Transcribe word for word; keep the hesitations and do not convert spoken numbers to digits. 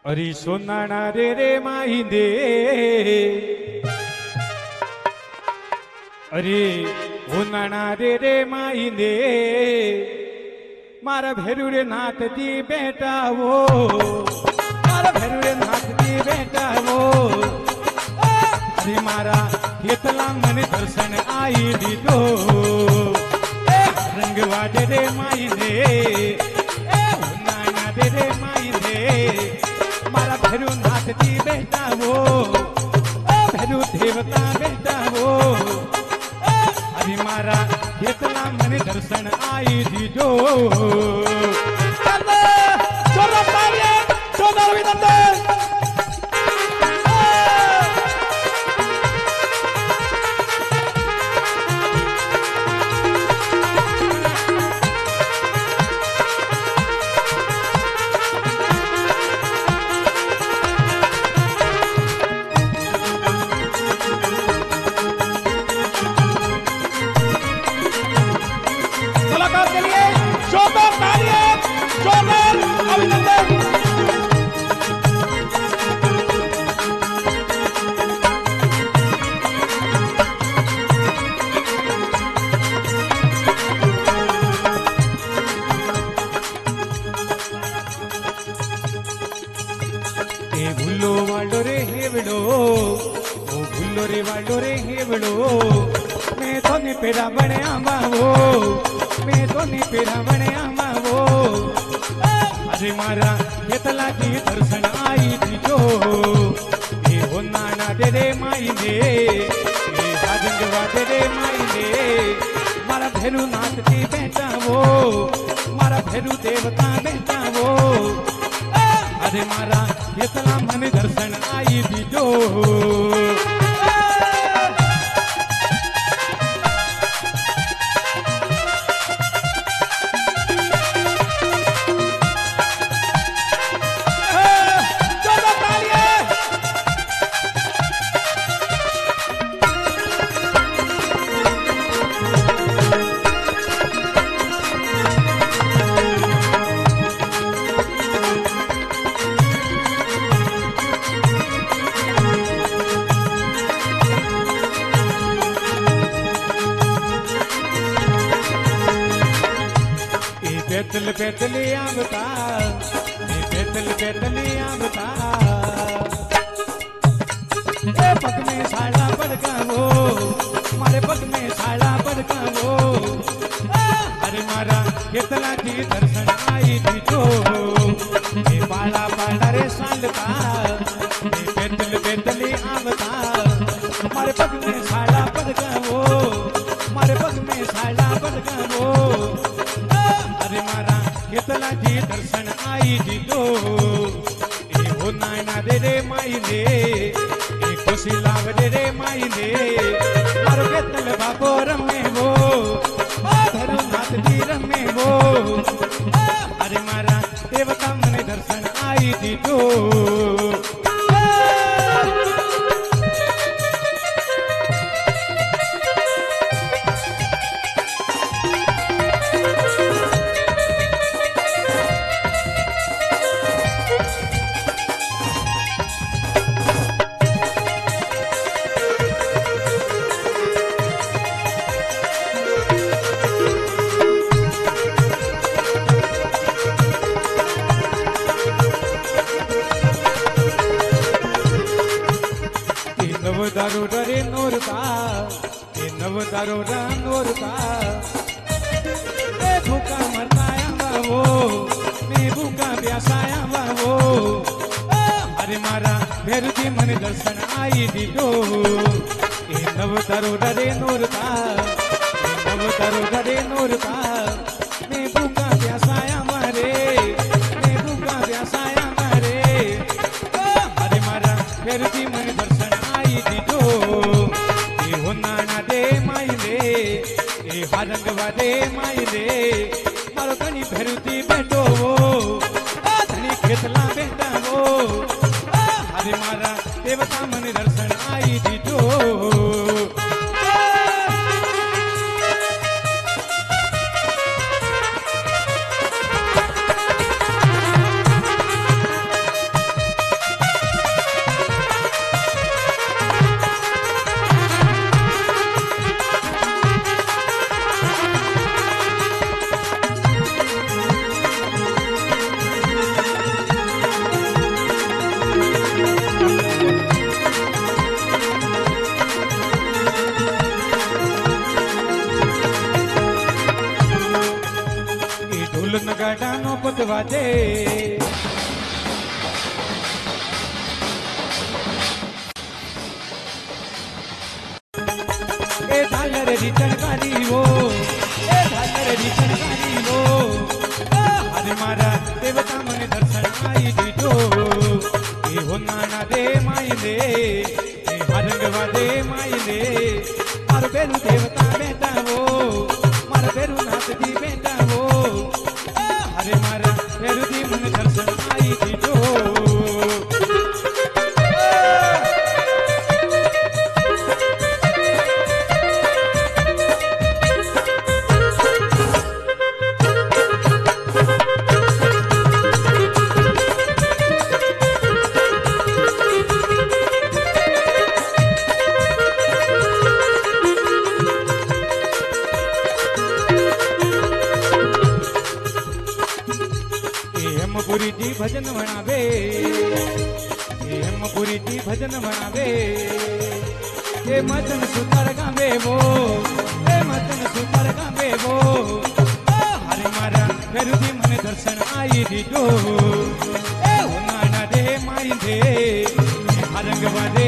अरे सोनाना रे रे माहिंदे अरे होनाना रे रे माहिंदे मारा भेरू रे नाथ दी बेटा वो मारा भेरू रे नाथ दी बेटा वो अरे मारा केतला मन दर्शन आई दीदो रंग वादे रे माहिंदे होनाना रे रे माहिंदे मारा भेरू नाथ दी बेटा वो भेरू देवता बेटा वो अरे मारा केतला मन दर्शन आई दीजो भूलो वालो रे हेवड़ो ओ भूलो रे वालो रे हेवड़ो मैं तो ने पेरा बने आमावो मैं तो ने पेरा बने आमावो अरे मारा केतला की दर्शन आई थी जो ये हो नाना दे रे माईने ये राजंगवा दे रे माईने मारा भेरू नाथ की बेटा वो मारा भेरू देवता बेटा वो अरे मारा केतला मन दर्शन आई दीजो बेतल बेतली आमता बेतल बेतली आमता ए पग में साड़ा पड़का वो मारे पग में साड़ा पड़का वो अरे मारा केतला की दर्शन आई थी जो ए बाला बाला रे सांडता ए बेतल बेतली आमता मारे पग में साड़ा पड़का वो मारे पग में साड़ा पड़का वो अरे मारा केतला जी दर्शन आई दीदो ए हो नाना दे रे माईने ए खुशी लाव दे रे माईने मारो केतल बाबो रमे वो धरू नाथ जी रमे वो अरे मारा देवता मन दर्शन आई दीदो दारो रे नोरता ए नव दारो रा नोरता ए भूखा मरताया बाबो मैं भूखा प्यासाया बाबो अरे मारा भेरू जी मन दर्शन आई दीजो ए नव दारो रे नोरता ए नव दारो रे नोरता मैं भूखा प्यासाया मारे मैं भूखा प्यासाया मारे अरे मारा भेरू जी मन दर्शन दीजो ये हो नाना दे माईले ये हारंगवा दे माईले मारो धनी भेरुती बेटो वो धनी खेतला बेटा वो अरे मारा देवता मन दर्शन आई दीजो વાજે એ ઝાલર રી ચણકારી વો એ ઝાલર રી ચણકારી વો અરે મારા દેવતા મને દર્શન આઈ દીધો એ હોનાના દે my they A હારંગવા they my દે મારું બેરું દેવતા બેટા વો મારા બેરું નાથજી બેટા વો અરે મારા બેરુથી મને દર્શન આઈ દીધો હેમપુરી જી ભજન વણાવે હેમપુરી જી ભજન વણાવે એ મચન સુતાર ગામે વો એ મચન સુતાર ગામે વો હરે મારા ફેરુથી મને દર્શન આઈ દીધો એ ઉનાના દે માઈ દે હારંગવા દે